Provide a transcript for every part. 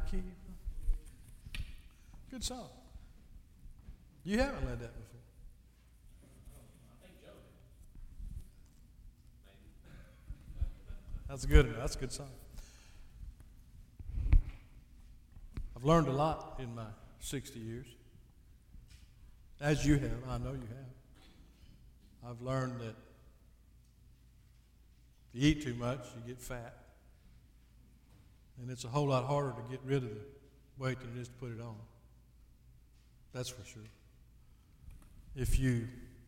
keep. Good song. You haven't led that before. I think Joe did. That's good. That's a good song. I've learned a lot in my 60 years. As you have, I know you have. I've learned that if you eat too much, you get fat. And it's a whole lot harder to get rid of the weight than it is to put it on. That's for sure. If you're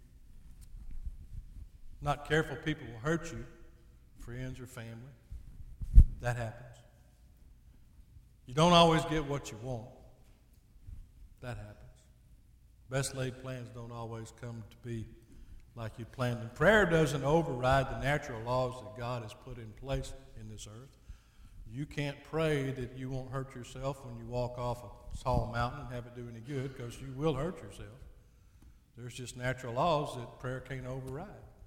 not careful, people will hurt you, friends or family. That happens. You don't always get what you want. That happens. Best laid plans don't always come to be like you planned them. Prayer doesn't override the natural laws that God has put in place in this earth. You can't pray that you won't hurt yourself when you walk off a tall mountain and have it do any good, because you will hurt yourself. There's just natural laws that prayer can't override.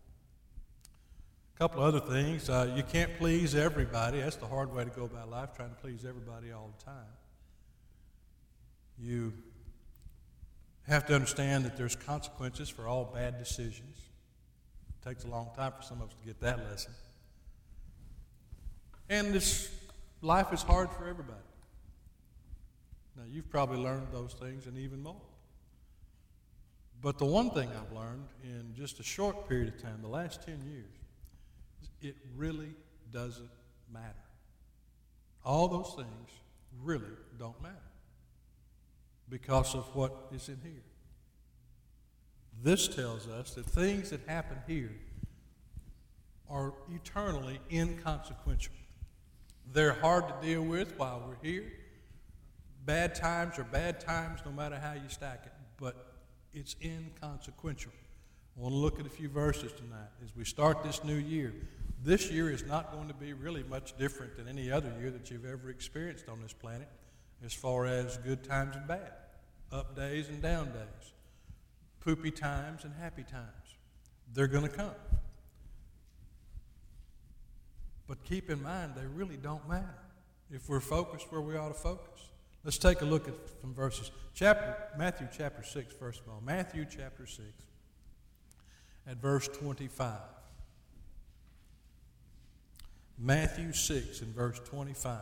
A couple of other things. You can't please everybody. That's the hard way to go about life, trying to please everybody all the time. You have to understand that there's consequences for all bad decisions. It takes a long time for some of us to get that lesson. And life is hard for everybody. Now, you've probably learned those things and even more. But the one thing I've learned in just a short period of time, the last 10 years, is it really doesn't matter. All those things really don't matter because of what is in here. This tells us that things that happen here are eternally inconsequential. They're hard to deal with while we're here. Bad times are bad times no matter how you stack it, but it's inconsequential. I want to look at a few verses tonight as we start this new year. This year is not going to be really much different than any other year that you've ever experienced on this planet as far as good times and bad, up days and down days, poopy times and happy times. They're going to come. But keep in mind, they really don't matter if we're focused where we ought to focus. Let's take a look at some verses. Matthew chapter 6, first of all. Matthew chapter 6 at verse 25. Matthew 6 and verse 25.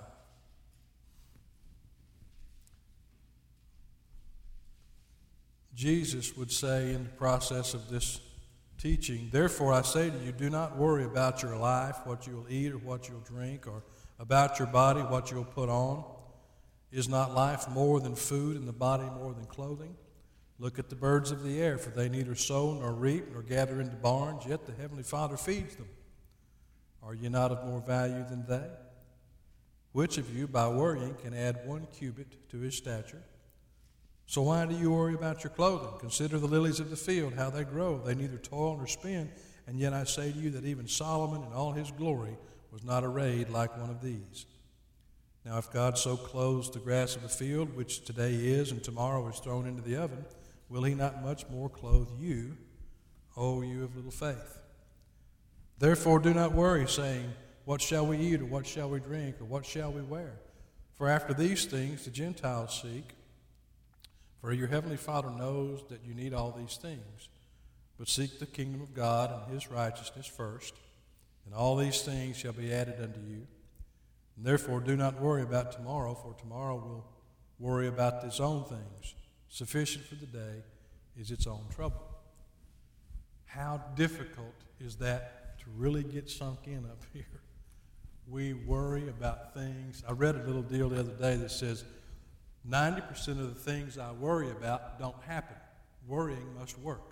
Jesus would say in the process of this teaching, "Therefore I say to you, do not worry about your life, what you will eat or what you will drink, or about your body, what you will put on. Is not life more than food, and the body more than clothing? Look at the birds of the air, for they neither sow nor reap nor gather into barns, yet the heavenly Father feeds them. Are you not of more value than they? Which of you, by worrying, can add 1 cubit to his stature? So why do you worry about your clothing? Consider the lilies of the field, how they grow. They neither toil nor spin, and yet I say to you that even Solomon in all his glory was not arrayed like one of these. Now if God so clothes the grass of the field, which today is and tomorrow is thrown into the oven, will he not much more clothe you, O you of little faith? Therefore do not worry, saying, what shall we eat, or what shall we drink, or what shall we wear? For after these things the Gentiles seek. For your heavenly Father knows that you need all these things. But seek the kingdom of God and his righteousness first, and all these things shall be added unto you. And therefore do not worry about tomorrow, for tomorrow will worry about its own things. Sufficient for the day is its own trouble." How difficult is that to really get sunk in up here? We worry about things. I read a little deal the other day that says 90% of the things I worry about don't happen. Worrying must work.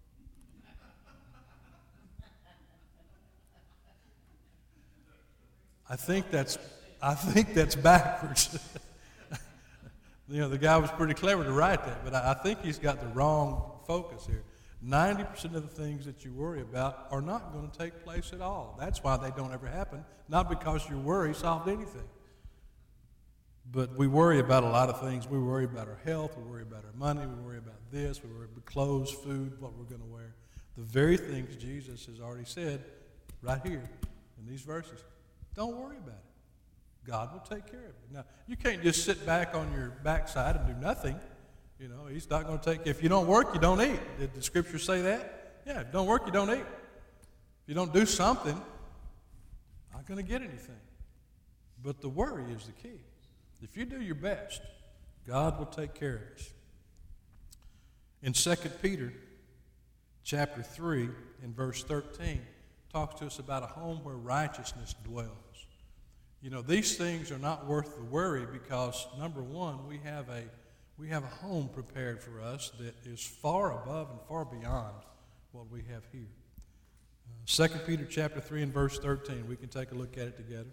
I think that's backwards. The guy was pretty clever to write that, but I think he's got the wrong focus here. 90% of the things that you worry about are not going to take place at all. That's why they don't ever happen, not because your worry solved anything. But we worry about a lot of things. We worry about our health, we worry about our money, we worry about this, we worry about clothes, food, what we're going to wear. The very things Jesus has already said right here in these verses. Don't worry about it. God will take care of you. Now, you can't just sit back on your backside and do nothing. You know, he's not going to take, if you don't work, you don't eat. Did the scripture say that? Yeah, if you don't work, you don't eat. If you don't do something, not going to get anything. But the worry is the key. If you do your best, God will take care of us. In 2 Peter chapter 3, in verse 13, talks to us about a home where righteousness dwells. You know, these things are not worth the worry because, number one, we have a home prepared for us that is far above and far beyond what we have here. 2 Peter chapter 3 and verse 13, we can take a look at it together.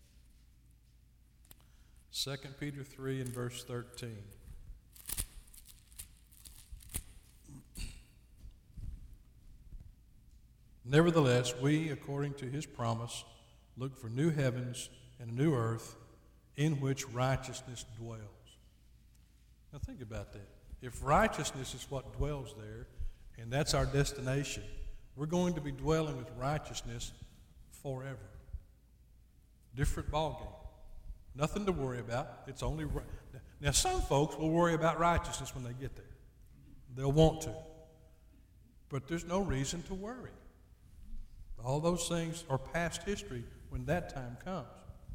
2 Peter 3 and verse 13. Nevertheless, we, according to his promise, look for new heavens and a new earth in which righteousness dwells. Now think about that. If righteousness is what dwells there, and that's our destination, we're going to be dwelling with righteousness forever. Different ballgame. Nothing to worry about. It's only now some folks will worry about righteousness when they get there. They'll want to. But there's no reason to worry. All those things are past history when that time comes.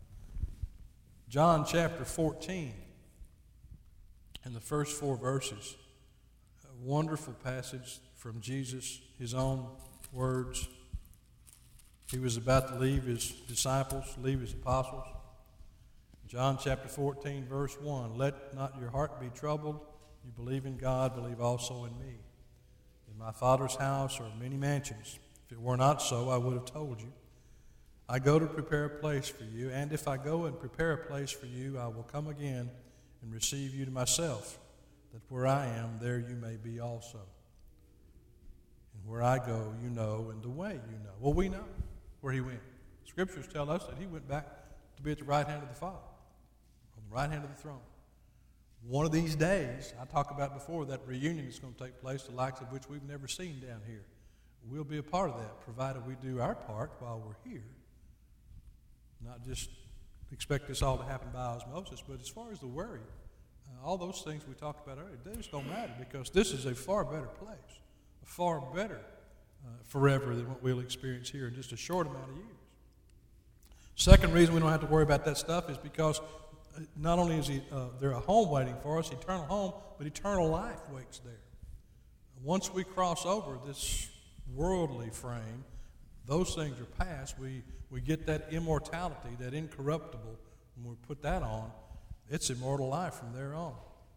John chapter 14, in the first 4 verses, a wonderful passage from Jesus, his own words. He was about to leave his disciples, leave his apostles. John chapter 14, verse 1, let not your heart be troubled. You believe in God, believe also in me. In my Father's house are many mansions. If it were not so, I would have told you. I go to prepare a place for you, and if I go and prepare a place for you, I will come again and receive you to myself, that where I am, there you may be also. And where I go, you know, and the way you know. Well, we know where he went. Scriptures tell us that he went back to be at the right hand of the Father, on the right hand of the throne. One of these days, I talked about before, that reunion is going to take place, the likes of which we've never seen down here. We'll be a part of that, provided we do our part while we're here. Not just expect this all to happen by osmosis, but as far as the worry, all those things we talked about earlier, they just don't matter because this is a far better place, a far better forever than what we'll experience here in just a short amount of years. Second reason we don't have to worry about that stuff is because not only is there a home waiting for us, eternal home, but eternal life waits there. Once we cross over this worldly frame, those things are past. We get that immortality, that incorruptible. When we put that on, it's immortal life from there on.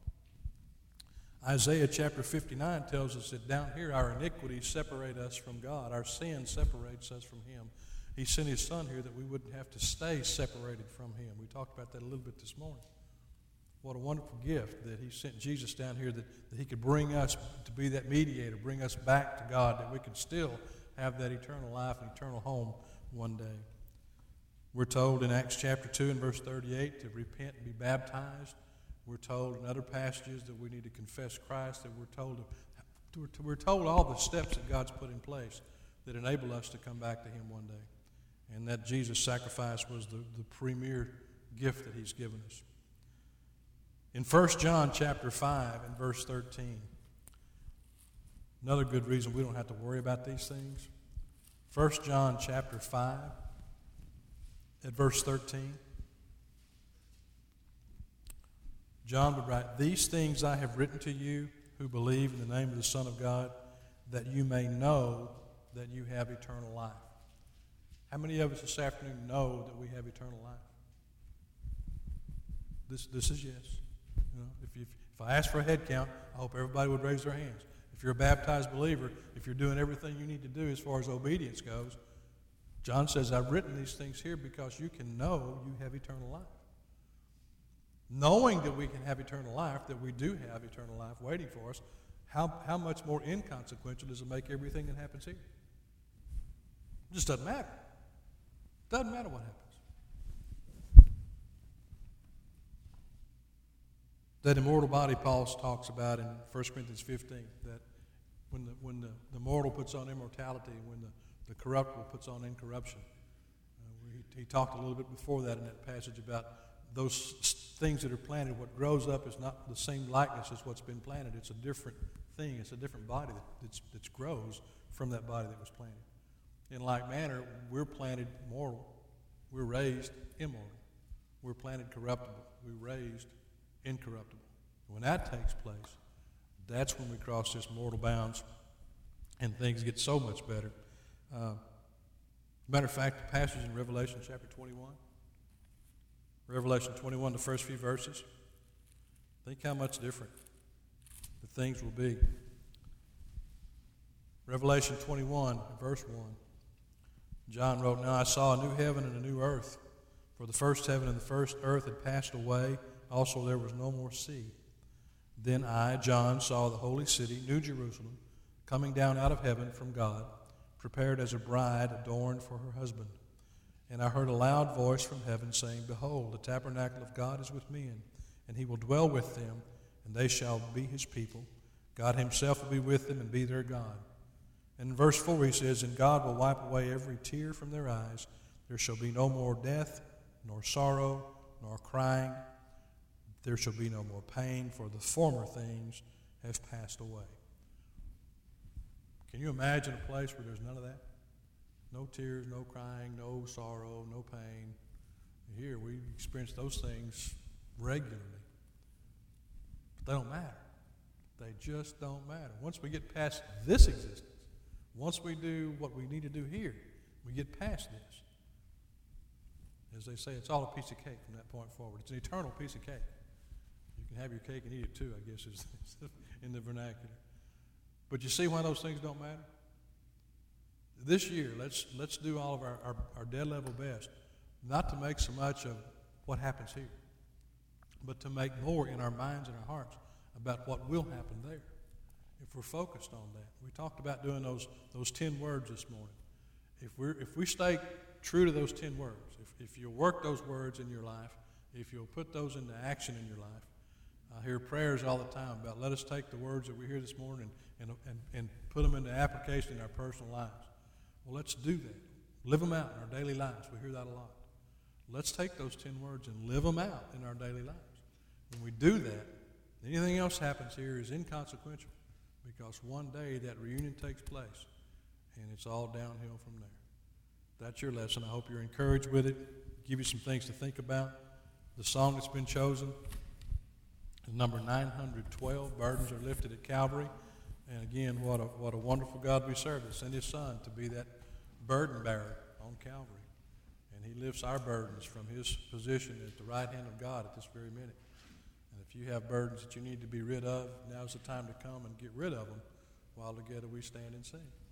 Isaiah chapter 59 tells us that down here our iniquities separate us from God. Our sin separates us from him. He sent his son here that we wouldn't have to stay separated from him. We talked about that a little bit this morning. What a wonderful gift that he sent Jesus down here that he could bring us to be that mediator, bring us back to God, that we could still have that eternal life and eternal home one day. We're told in Acts chapter 2 and verse 38 to repent and be baptized. We're told in other passages that we need to confess Christ, that we're told all the steps that God's put in place that enable us to come back to him one day. And that Jesus' sacrifice was the premier gift that he's given us. In 1 John chapter 5 and verse 13, another good reason we don't have to worry about these things. 1 John chapter 5 at verse 13. John would write, these things I have written to you who believe in the name of the Son of God, that you may know that you have eternal life. How many of us this afternoon know that we have eternal life? This is yes. You know, if I ask for a head count, I hope everybody would raise their hands. If you're a baptized believer, if you're doing everything you need to do as far as obedience goes, John says, I've written these things here because you can know you have eternal life. Knowing that we can have eternal life, that we do have eternal life waiting for us, how much more inconsequential does it make everything that happens here? It just doesn't matter. Doesn't matter what happens. That immortal body Paul talks about in 1 Corinthians 15, that when the mortal puts on immortality, when the corruptible puts on incorruption, He talked a little bit before that in that passage about those things that are planted. What grows up is not the same likeness as what's been planted. It's a different thing. It's a different body that grows from that body that was planted. In like manner, we're planted mortal. We're raised immortal. We're planted corruptible. We're raised incorruptible. When that takes place, that's when we cross this mortal bounds and things get so much better. Matter of fact, the passage in Revelation chapter 21, Revelation 21, the first few verses, think how much different the things will be. Revelation 21, verse 1. John wrote, "Now I saw a new heaven and a new earth, for the first heaven and the first earth had passed away. Also there was no more sea. Then I, John, saw the holy city, New Jerusalem, coming down out of heaven from God, prepared as a bride adorned for her husband. And I heard a loud voice from heaven saying, Behold, the tabernacle of God is with men, and he will dwell with them, and they shall be his people. God himself will be with them and be their God." And in verse 4 he says, "And God will wipe away every tear from their eyes. There shall be no more death, nor sorrow, nor crying. There shall be no more pain, for the former things have passed away." Can you imagine a place where there's none of that? No tears, no crying, no sorrow, no pain. Here we experience those things regularly. But they don't matter. They just don't matter. Once we get past this existence, once we do what we need to do here, we get past this. As they say, it's all a piece of cake from that point forward. It's an eternal piece of cake. You can have your cake and eat it too, I guess, is in the vernacular. But you see why those things don't matter? This year, let's do all of our dead level best, not to make so much of what happens here, but to make more in our minds and our hearts about what will happen there. If we're focused on that. We talked about doing those 10 words this morning. If we stay true to those 10 words, if you'll work those words in your life, if you'll put those into action in your life, I hear prayers all the time about let us take the words that we hear this morning and put them into application in our personal lives. Well, let's do that. Live them out in our daily lives. We hear that a lot. Let's take those 10 words and live them out in our daily lives. When we do that, anything else happens here is inconsequential, because one day that reunion takes place and it's all downhill from there. That's your lesson. I hope you're encouraged with it. Give you some things to think about. The song that's been chosen is number 912, Burdens Are Lifted at Calvary. And again, what a wonderful God we serve that sent his son to be that burden bearer on Calvary. And he lifts our burdens from his position at the right hand of God at this very minute. And if you have burdens that you need to be rid of, now's the time to come and get rid of them while together we stand and sing.